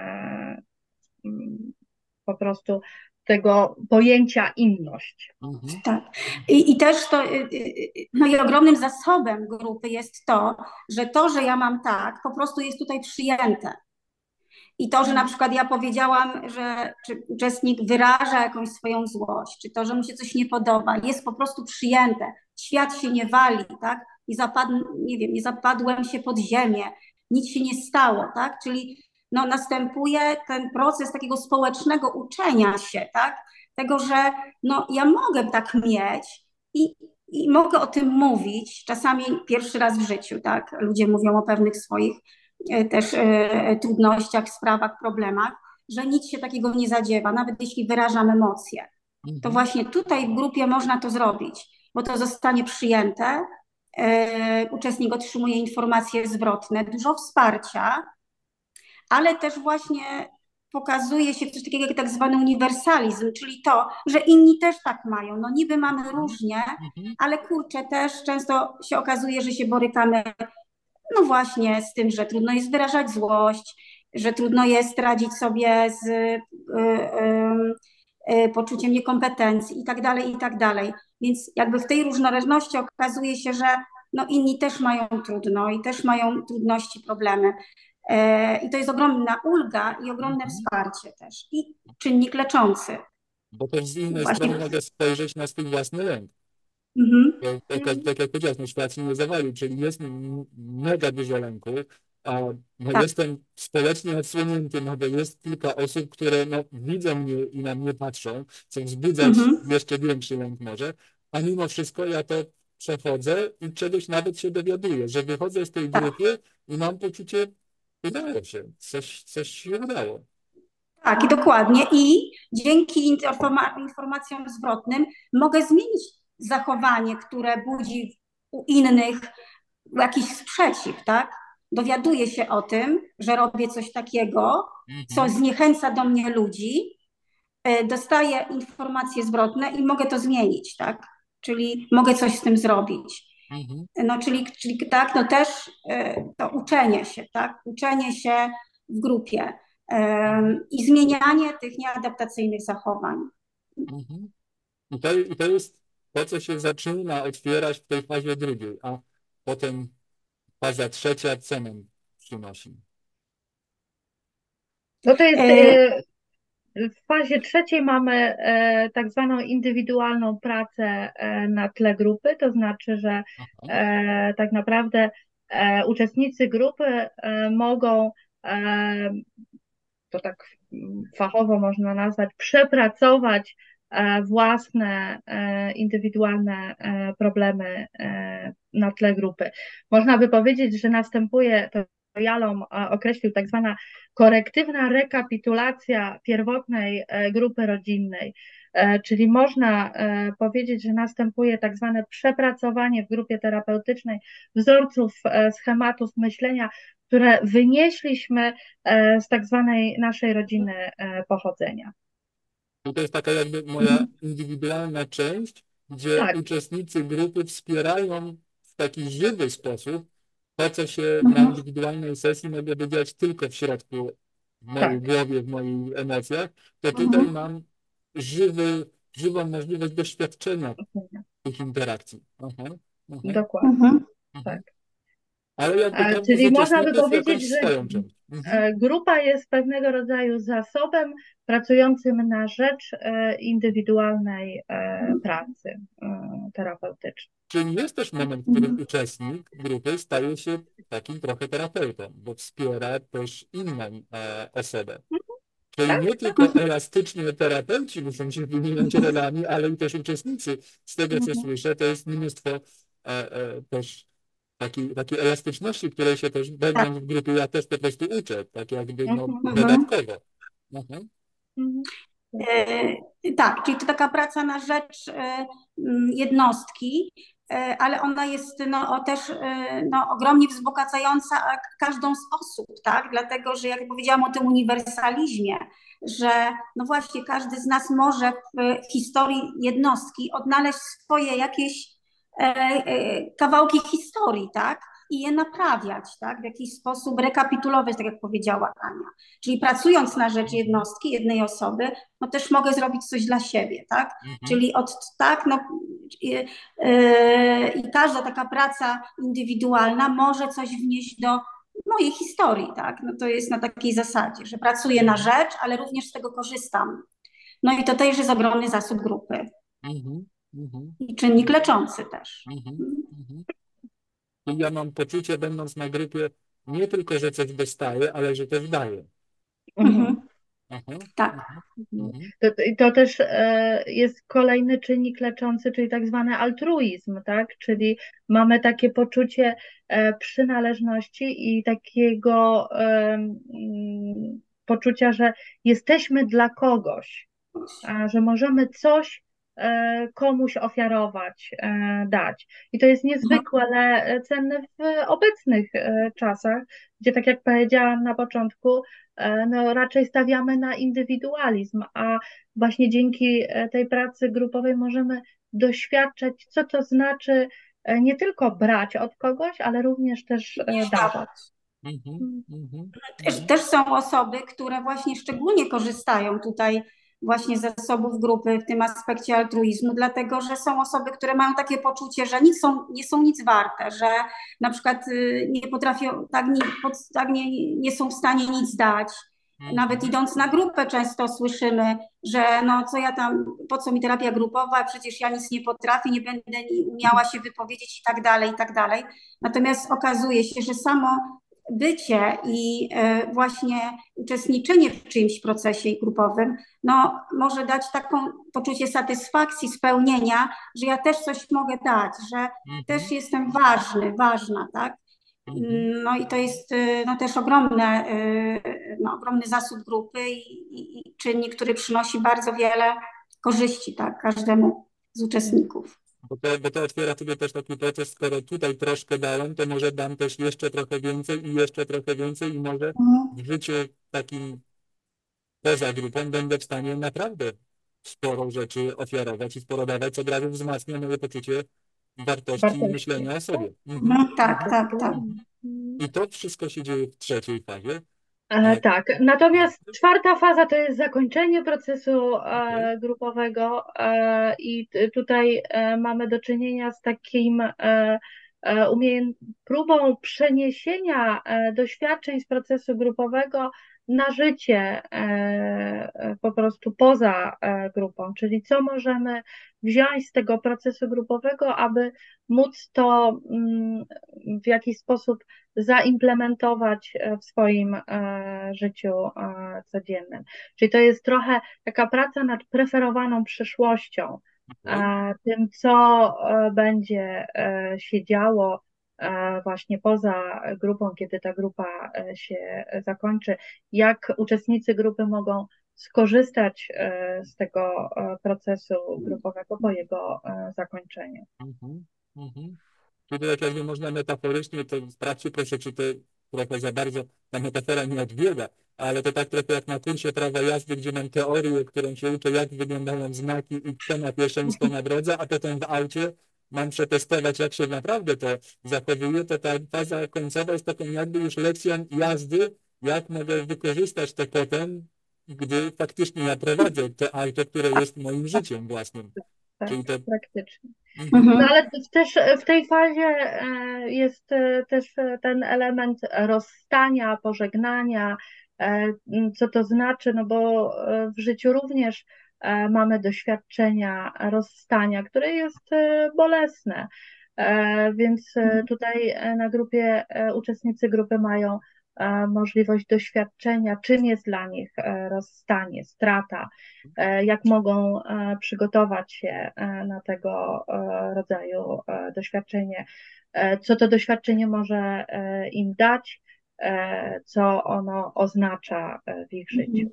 po prostu tego pojęcia inność. Tak. I też to, no i ogromnym zasobem grupy jest to, że ja mam tak, po prostu jest tutaj przyjęte. I to, że na przykład ja powiedziałam, że czy uczestnik wyraża jakąś swoją złość, czy to, że mu się coś nie podoba, jest po prostu przyjęte. Świat się nie wali, tak? Nie zapadłem się pod ziemię, nic się nie stało, tak? Czyli no, następuje ten proces takiego społecznego uczenia się, tak? Tego, że no, ja mogę tak mieć i mogę o tym mówić, czasami pierwszy raz w życiu, tak? Ludzie mówią o pewnych swoich też trudnościach, sprawach, problemach, że nic się takiego nie zadziewa, nawet jeśli wyrażam emocje. To właśnie tutaj w grupie można to zrobić, bo to zostanie przyjęte, uczestnik otrzymuje informacje zwrotne, dużo wsparcia, ale też właśnie pokazuje się coś takiego jak tak zwany uniwersalizm, czyli to, że inni też tak mają. No niby mamy różnie, Mhm. ale kurczę, też często się okazuje, że się borykamy no właśnie z tym, że trudno jest wyrażać złość, że trudno jest radzić sobie z poczuciem niekompetencji i tak dalej, i tak dalej. Więc jakby w tej różnorodności okazuje się, że no inni też mają trudno i też mają trudności, problemy. I to jest ogromna ulga i ogromne Mhm. wsparcie też. I czynnik leczący. Bo też z innej Właśnie. strony mogę spojrzeć na swój własny lęk. Mhm. Tak jak powiedziałeś, no świat się nie zawalił, czyli jest mega dużo lęku, a no Tak. jestem społecznie odsłonięty, no bo jest kilka osób, które no, widzą mnie i na mnie patrzą, co wzbudzać jeszcze większy lęk może, a mimo wszystko ja to przechodzę i czegoś nawet się dowiaduję, że wychodzę z tej grupy i mam poczucie, udało się, coś się udało. Tak, i dokładnie. I dzięki informacjom zwrotnym mogę zmienić zachowanie, które budzi u innych jakiś sprzeciw, tak? Dowiaduję się o tym, że robię coś takiego, co zniechęca do mnie ludzi, dostaję informacje zwrotne i mogę to zmienić, tak? Czyli mogę coś z tym zrobić. No, czyli tak, no też to uczenie się, tak? Uczenie się w grupie i zmienianie tych nieadaptacyjnych zachowań. I to jest to, co się zaczyna otwierać w tej fazie drugiej, a potem faza trzecia, co nam przynosi? No to jest w fazie trzeciej mamy tak zwaną indywidualną pracę na tle grupy, to znaczy, że tak naprawdę uczestnicy grupy mogą, to tak fachowo można nazwać, przepracować własne indywidualne problemy na tle grupy. Można by powiedzieć, że następuje, to Jalom określił, tak zwana korektywna rekapitulacja pierwotnej grupy rodzinnej, czyli można powiedzieć, że następuje tak zwane przepracowanie w grupie terapeutycznej wzorców, schematów myślenia, które wynieśliśmy z tak zwanej naszej rodziny pochodzenia. To jest taka jakby moja indywidualna część, gdzie Tak. uczestnicy grupy wspierają w taki żywy sposób to, co się na indywidualnej sesji mogę wydziać tylko w środku, w mojej głowie, w moich emocjach, to tutaj mam żywą możliwość doświadczenia tych interakcji. Dokładnie. Tak. Ale jakby każdy Czyli z można by uczestników powiedzieć, jakąś że swoją część. grupa jest pewnego rodzaju zasobem pracującym na rzecz indywidualnej pracy terapeutycznej. Czyli jest też moment, w którym uczestnik grupy staje się takim trochę terapeutą, bo wspiera też inną osobę. Czyli nie tylko elastycznie terapeuci muszą się wymieniać rolami, ale i też uczestnicy. Z tego, co słyszę, to jest mnóstwo też takiej elastyczności, której się też będąc w grupie, ja też po prostu uczę, tak jakby no, dodatkowo. Tak, czyli to taka praca na rzecz jednostki, ale ona jest no, też no, ogromnie wzbogacająca każdą z osób, tak? Dlatego, że jak powiedziałam o tym uniwersalizmie, że no właśnie każdy z nas może w historii jednostki odnaleźć swoje jakieś kawałki historii, tak? I je naprawiać, tak? W jakiś sposób rekapitulować, tak jak powiedziała Ania. Czyli pracując na rzecz jednostki, jednej osoby, no też mogę zrobić coś dla siebie, tak? Czyli i każda taka praca indywidualna może coś wnieść do mojej historii, tak? No to jest na takiej zasadzie, że pracuję na rzecz, ale również z tego korzystam. No i to też jest ogromny zasób grupy. I czynnik leczący też. I ja mam poczucie, będąc na grupie, nie tylko, że coś dostaję, ale że też daję. Tak. To też jest kolejny czynnik leczący, czyli tak zwany altruizm, tak? Czyli mamy takie poczucie przynależności i takiego poczucia, że jesteśmy dla kogoś, że możemy coś komuś ofiarować, dać. I to jest niezwykle cenne w obecnych czasach, gdzie tak jak powiedziałam na początku, no raczej stawiamy na indywidualizm, a właśnie dzięki tej pracy grupowej możemy doświadczać, co to znaczy nie tylko brać od kogoś, ale również też dawać. Też są osoby, które właśnie szczególnie korzystają tutaj właśnie z zasobów grupy w tym aspekcie altruizmu, dlatego że są osoby, które mają takie poczucie, że nie są nic warte, że na przykład nie potrafią, nie są w stanie nic dać. Nawet idąc na grupę często słyszymy, że no co ja tam, po co mi terapia grupowa, przecież ja nic nie potrafię, nie będę umiała się wypowiedzieć i tak dalej, i tak dalej. Natomiast okazuje się, że samo bycie i właśnie uczestniczenie w czyimś procesie grupowym, no, może dać taką poczucie satysfakcji, spełnienia, że ja też coś mogę dać, że też jestem ważna, tak? No i to jest no, też ogromny zasób grupy i czynnik, który przynosi bardzo wiele korzyści, tak, każdemu z uczestników. Bo to otwiera sobie też taki proces, skoro tutaj troszkę dałem, to może dam też jeszcze trochę więcej i jeszcze trochę więcej i może w życiu takim poza grupą będę w stanie naprawdę sporo rzeczy ofiarować i sporo dawać, co od razu wzmacnia moje poczucie wartości i myślenia o sobie. Tak. I to wszystko się dzieje w trzeciej fazie. Tak, natomiast czwarta faza to jest zakończenie procesu grupowego i tutaj mamy do czynienia z takim próbą przeniesienia doświadczeń z procesu grupowego na życie po prostu poza grupą, czyli co możemy wziąć z tego procesu grupowego, aby móc to w jakiś sposób zaimplementować w swoim życiu codziennym. Czyli to jest trochę taka praca nad preferowaną przyszłością, tym, co będzie się działo właśnie poza grupą, kiedy ta grupa się zakończy, jak uczestnicy grupy mogą skorzystać z tego procesu grupowego po jego zakończeniu. Czyli jakby można metaforycznie to sprawdźcie proszę, czy to trochę za bardzo ta metafora nie odbiega, ale to tak trochę jak na kursie prawa jazdy, gdzie mam teorię, którą się uczę, jak wyglądają znaki i kto ma pierwszeństwo na drodze, a potem w aucie mam przetestować, jak się naprawdę to zachowuje, to ta faza końcowa jest taką jakby już lekcją jazdy, jak mogę wykorzystać to potem, gdy faktycznie ja prowadzę to auto, które jest moim życiem własnym. Tak, Czyli to... praktycznie. No ale też w tej fazie jest też ten element rozstania, pożegnania, co to znaczy, no bo w życiu również mamy doświadczenia rozstania, które jest bolesne, więc tutaj na grupie uczestnicy grupy mają możliwość doświadczenia, czym jest dla nich rozstanie, strata, jak mogą przygotować się na tego rodzaju doświadczenie, co to doświadczenie może im dać, co ono oznacza w ich życiu.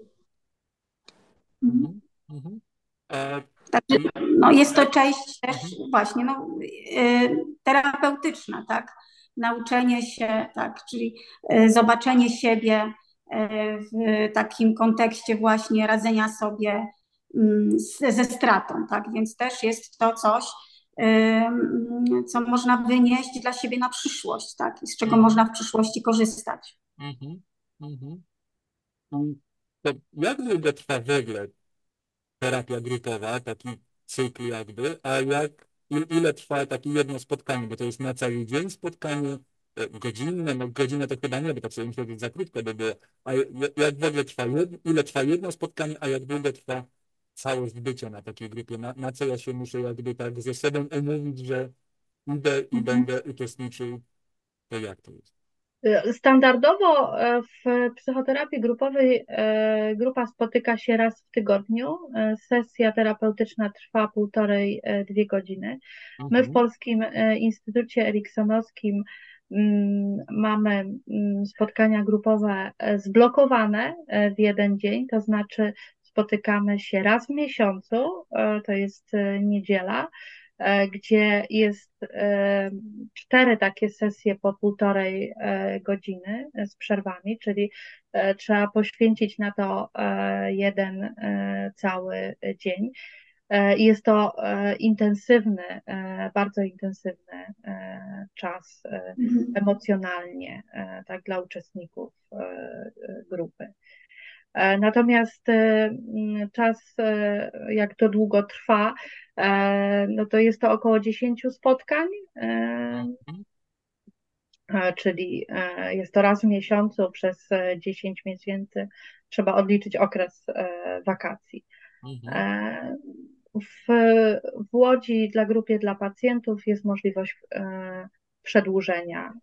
Także no, jest to część też właśnie terapeutyczna, tak? Nauczenie się, tak, czyli zobaczenie siebie w takim kontekście właśnie radzenia sobie ze stratą, tak? Więc też jest to coś, co można wynieść dla siebie na przyszłość, tak? I z czego można w przyszłości korzystać. To jak długo trwa wygląd terapia grupowa, taki cykl jakby, a ile trwa takie jedno spotkanie, bo to jest na cały dzień spotkanie, godzinne, no godzinę to chyba nie, bo tak sobie myślę, że za krótko by było, a jak w ogóle trwa, ile trwa jedno spotkanie, a jak długo trwa całość bycia na takiej grupie, na co ja się muszę jakby tak ze sobą umówić, że idę i będę uczestniczył, to jak to jest? Standardowo w psychoterapii grupowej grupa spotyka się raz w tygodniu. Sesja terapeutyczna trwa 1,5–2 godziny. My w Polskim Instytucie Eriksonowskim mamy spotkania grupowe zblokowane w jeden dzień, to znaczy spotykamy się raz w miesiącu, to jest niedziela, gdzie jest 4 takie sesje po 1,5 godziny z przerwami, czyli trzeba poświęcić na to jeden cały dzień. Jest to intensywny, bardzo intensywny czas emocjonalnie, tak, dla uczestników grupy. Natomiast czas, jak to długo trwa, no to jest to około 10 spotkań, czyli jest to raz w miesiącu przez 10 miesięcy, trzeba odliczyć okres wakacji. W Łodzi dla grupy dla pacjentów jest możliwość przedłużenia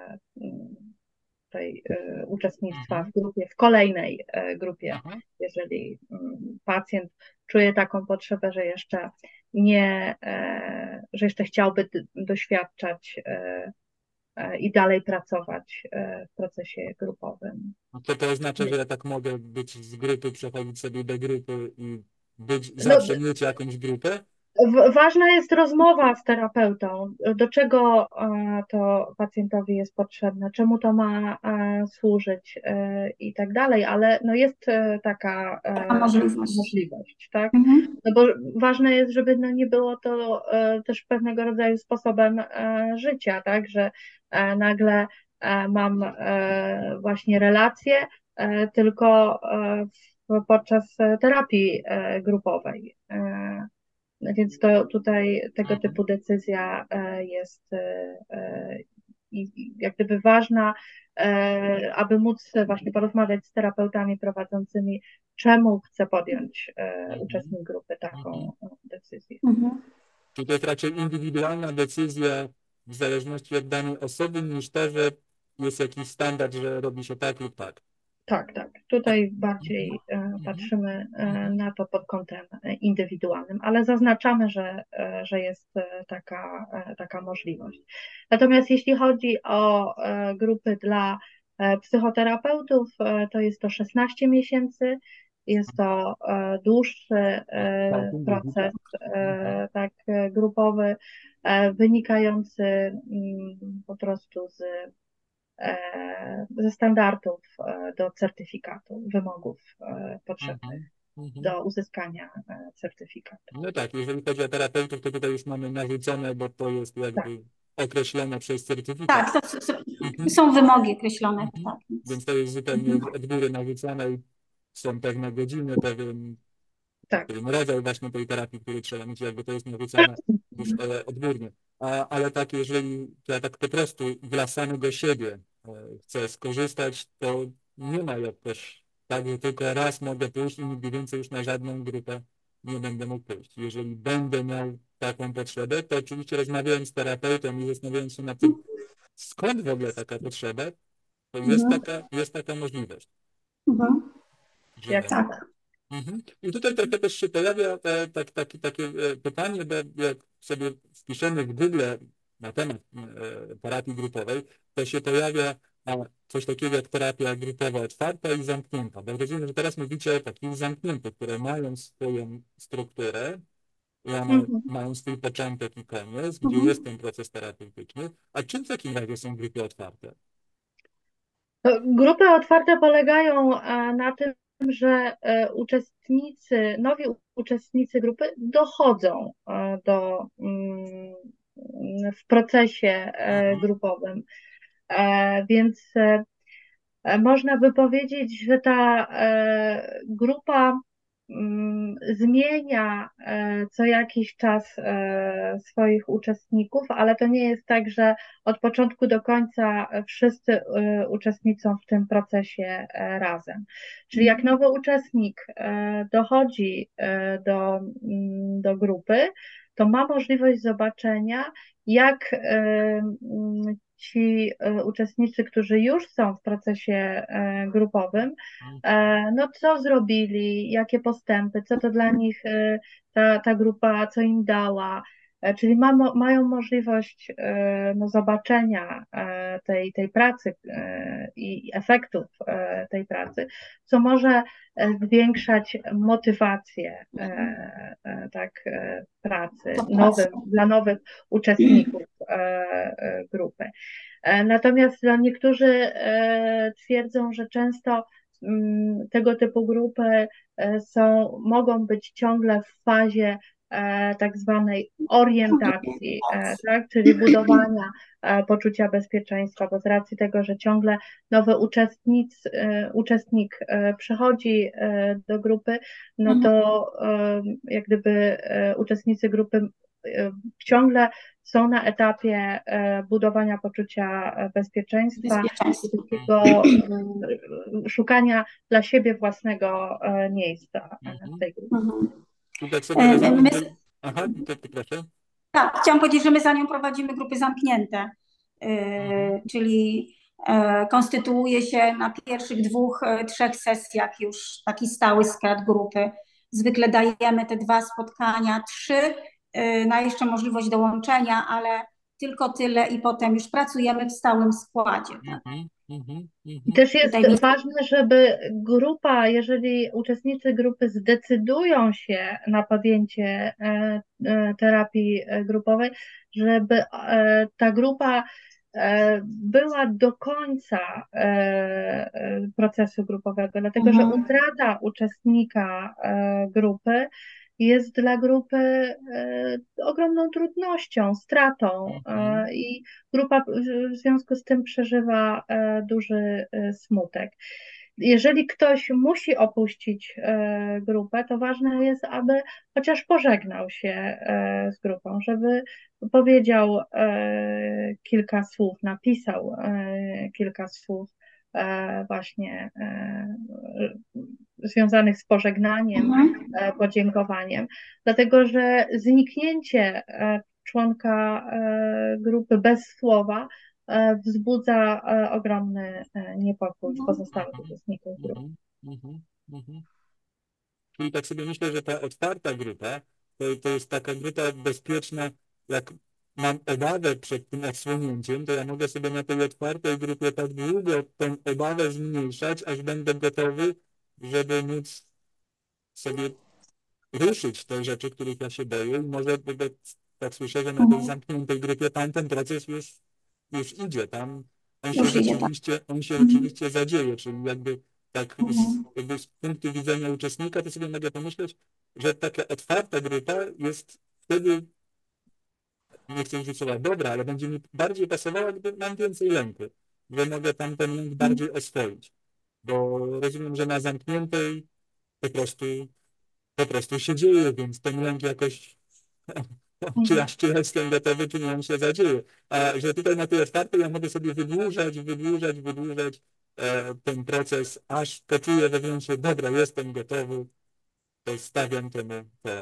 tej uczestnictwa w grupie, w kolejnej grupie, jeżeli pacjent czuje taką potrzebę, że jeszcze nie, że jeszcze chciałby doświadczać i dalej pracować w procesie grupowym. To oznacza, że ja tak mogę być z grupy, przechodzić sobie do grupy i być, No, zawsze mieć jakąś grupę? Ważna jest rozmowa z terapeutą, do czego to pacjentowi jest potrzebne, czemu to ma służyć i tak dalej, ale no jest taka możliwość, tak? No bo ważne jest, żeby no nie było to też pewnego rodzaju sposobem życia, tak? Że nagle mam właśnie relacje tylko podczas terapii grupowej. Więc to tutaj tego typu decyzja jest jak gdyby ważna, aby móc właśnie porozmawiać z terapeutami prowadzącymi, czemu chce podjąć uczestnik grupy taką decyzję. Czy to jest raczej indywidualna decyzja w zależności od danej osoby, niż to, że jest jakiś standard, że robi się tak lub tak? Tak, tak. Tutaj bardziej patrzymy na to pod kątem indywidualnym, ale zaznaczamy, że jest taka możliwość. Natomiast jeśli chodzi o grupy dla psychoterapeutów, to jest to 16 miesięcy, jest to dłuższy proces tak grupowy, wynikający po prostu ze standardów do certyfikatu, wymogów potrzebnych do uzyskania certyfikatu. No tak, jeżeli chodzi o terapeutów, to tutaj już mamy narzucone, bo to jest jakby określone przez certyfikat. Tak, to są wymogi określone. Tak. Więc to jest zupełnie od góry narzucone i są pewne godziny, pewien rodzaj właśnie tej terapii, który trzeba mieć, jakby to jest narzucone już odgórnie. Ale tak, jeżeli ja tak po prostu dla samego siebie chcę skorzystać, to nie ma jakoś tak, że tylko raz mogę pójść i nigdy więcej już na żadną grupę nie będę mógł pójść. Jeżeli będę miał taką potrzebę, to oczywiście rozmawiałem z terapeutem i zastanawiałem się nad tym, skąd w ogóle taka potrzeba, to jest taka możliwość. Jak tak. I tutaj też się pojawia takie pytanie, bo jak sobie wpiszemy w Google na temat terapii grupowej, to się pojawia coś takiego jak terapia grupowa otwarta i zamknięta. Bo rozumiem, że teraz mówicie o takich zamkniętych, które mają swoją strukturę, mają swój początek i koniec, gdzie jest ten proces terapeutyczny. A czym w takim razie są grupy otwarte? Grupy otwarte polegają na tym, że nowi uczestnicy grupy dochodzą w procesie grupowym. Więc można by powiedzieć, że ta grupa zmienia co jakiś czas swoich uczestników, ale to nie jest tak, że od początku do końca wszyscy uczestniczą w tym procesie razem. Czyli jak nowy uczestnik dochodzi do grupy, to ma możliwość zobaczenia, jak ci uczestnicy, którzy już są w procesie grupowym, no co zrobili, jakie postępy, co to dla nich ta grupa, co im dała, Czyli mają możliwość no, zobaczenia tej pracy i efektów tej pracy, co może zwiększać motywację tak, pracy dla nowych uczestników grupy. Natomiast niektórzy twierdzą, że często tego typu grupy mogą być ciągle w fazie tak zwanej orientacji, tak, czyli budowania poczucia bezpieczeństwa, bo z racji tego, że ciągle nowy uczestnik przychodzi do grupy, no to jak gdyby uczestnicy grupy ciągle są na etapie budowania poczucia bezpieczeństwa i takiego szukania dla siebie własnego miejsca w tej grupie. Tak sobie rozumiem, aha, to proszę. Tak, chciałam powiedzieć, że my za nią prowadzimy grupy zamknięte, czyli konstytuuje się na pierwszych 2, 3 sesjach już taki stały skład grupy. Zwykle dajemy te 2 spotkania, 3 na jeszcze możliwość dołączenia, ale tylko tyle i potem już pracujemy w stałym składzie. Tak? I też jest ważne, żeby grupa, jeżeli uczestnicy grupy zdecydują się na podjęcie terapii grupowej, żeby ta grupa była do końca procesu grupowego, dlatego że utrata uczestnika grupy jest dla grupy ogromną trudnością, stratą i grupa w związku z tym przeżywa duży smutek. Jeżeli ktoś musi opuścić grupę, to ważne jest, aby chociaż pożegnał się z grupą, żeby powiedział kilka słów, napisał kilka słów właśnie związanych z pożegnaniem, podziękowaniem, dlatego że zniknięcie członka grupy bez słowa wzbudza ogromny niepokój pozostałych uczestników grupy. Czyli tak sobie myślę, że ta otwarta grupa to jest taka grupa bezpieczna, jak mam obawę przed tym odsłonięciem, to ja mogę sobie na tej otwartej grupie tak długo tę obawę zmniejszać, aż będę gotowy, żeby móc sobie ruszyć te rzeczy, których ja się boję. I może tak słyszę, że na tej zamkniętej grupie tam ten proces już idzie, tam on się oczywiście zadzieje, czyli jakby tak z punktu widzenia uczestnika, to sobie mogę pomyśleć, że taka otwarta grupa jest wtedy, nie chcę użyć słowa dobra, ale będzie mi bardziej pasowała, gdy mam więcej lęku, że mogę tam ten lęk bardziej oswoić, bo rozumiem, że na zamkniętej po prostu się dzieje, więc ten lęk jakoś czy jestem gotowy, czy nie on się zadzieje. A że tutaj na tej otwartej ja mogę sobie wydłużać ten proces, aż poczuję wewnętrznie, dobra, jestem gotowy, to stawiam temu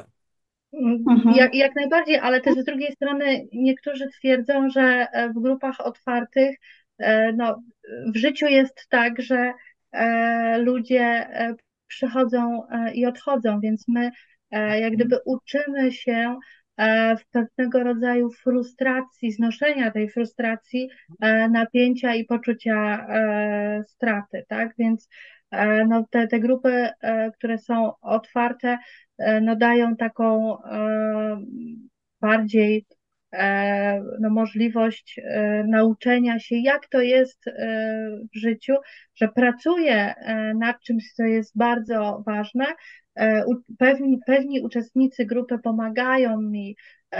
Jak najbardziej, ale też z drugiej strony niektórzy twierdzą, że w grupach otwartych no, w życiu jest tak, że ludzie przychodzą i odchodzą, więc my jak gdyby uczymy się w pewnego rodzaju frustracji, znoszenia tej frustracji, napięcia i poczucia straty, tak? Więc no, te grupy, które są otwarte, no, dają taką bardziej no, możliwość nauczenia się, jak to jest w życiu, że pracuję nad czymś, co jest bardzo ważne. Pewni uczestnicy grupy pomagają mi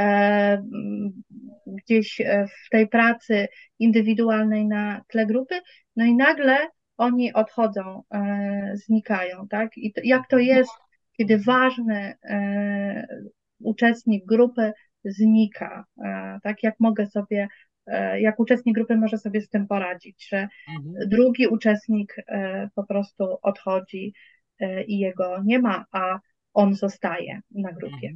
gdzieś w tej pracy indywidualnej na tle grupy, no i nagle oni odchodzą, znikają, tak? I jak to jest, kiedy ważny uczestnik grupy znika, tak? Jak uczestnik grupy może sobie z tym poradzić, że drugi uczestnik po prostu odchodzi i jego nie ma, a on zostaje na grupie.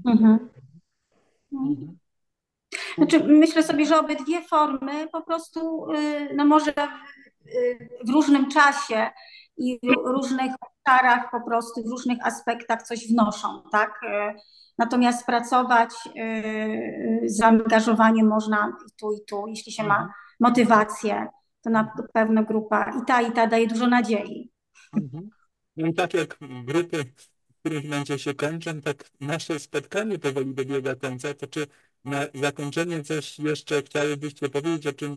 Znaczy, myślę sobie, że obydwie formy po prostu, no może w różnym czasie i różnych obszarach po prostu w różnych aspektach coś wnoszą, tak? Natomiast pracować z zaangażowaniem można i tu, jeśli się ma motywację, to na pewno grupa i ta daje dużo nadziei. No i tak jak grupy, w których będzie się kończą, tak nasze spotkanie powoli dobiega końca. To czy na zakończenie coś jeszcze chcielibyście powiedzieć, o czym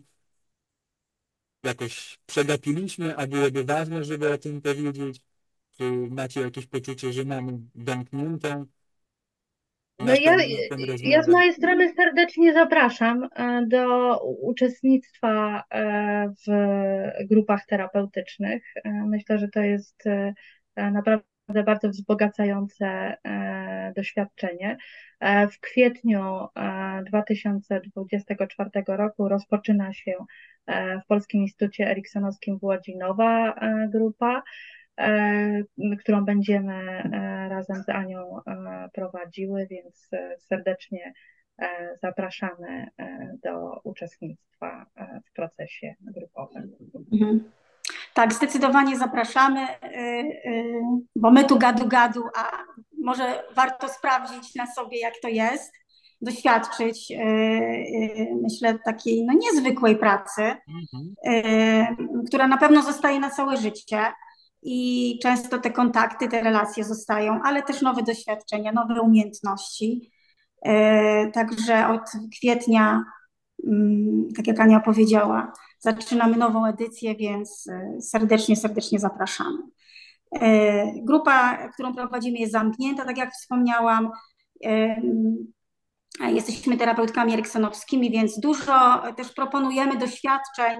jakoś przegapiliśmy, a byłoby ważne, żeby o tym powiedzieć? Czy macie jakieś poczucie, że mamy domkniętą No ja tę z rozmowę? mojej strony serdecznie zapraszam do uczestnictwa w grupach terapeutycznych. Myślę, że to jest naprawdę bardzo wzbogacające doświadczenie. W kwietniu 2024 roku rozpoczyna się w Polskim Instytucie Eriksonowskim w Łodzi nowa grupa, którą będziemy razem z Anią prowadziły, więc serdecznie zapraszamy do uczestnictwa w procesie grupowym. Tak, zdecydowanie zapraszamy, bo my tu gadu, a może warto sprawdzić na sobie, jak to jest, doświadczyć, myślę, takiej no, niezwykłej pracy, która na pewno zostaje na całe życie i często te kontakty, te relacje zostają, ale też nowe doświadczenia, nowe umiejętności. Także od kwietnia, tak jak Ania powiedziała, zaczynamy nową edycję, więc serdecznie zapraszamy. Grupa, którą prowadzimy, jest zamknięta, tak jak wspomniałam. Jesteśmy terapeutkami eriksonowskimi, więc dużo też proponujemy doświadczeń.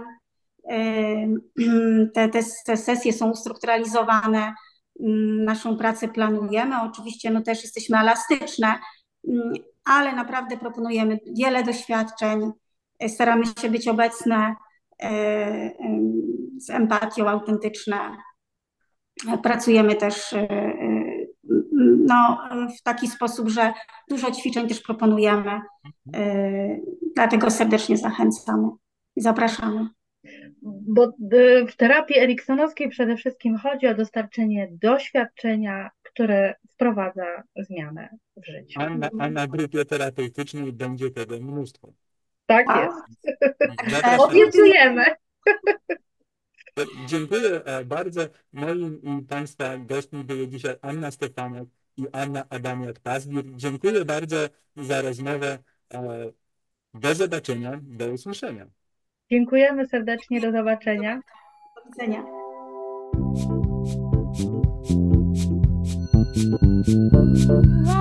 Te sesje są ustrukturalizowane, naszą pracę planujemy. Oczywiście no też jesteśmy elastyczne, ale naprawdę proponujemy wiele doświadczeń. Staramy się być obecne z empatią, autentyczne. Pracujemy też no, w taki sposób, że dużo ćwiczeń też proponujemy. Dlatego serdecznie zachęcamy i zapraszamy. Bo w terapii eriksonowskiej przede wszystkim chodzi o dostarczenie doświadczenia, które wprowadza zmianę w życiu. A na grupie terapeutycznej będzie tego mnóstwo. Tak jest. Zapraszam. Obiecujemy. Dziękuję bardzo. Moim i Państwa gośćmi były dzisiaj Anna Stefanek i Anna Adamiak-Tazbir. Dziękuję bardzo za rozmowę. Do zobaczenia, do usłyszenia. Dziękujemy serdecznie, do zobaczenia. Do widzenia. La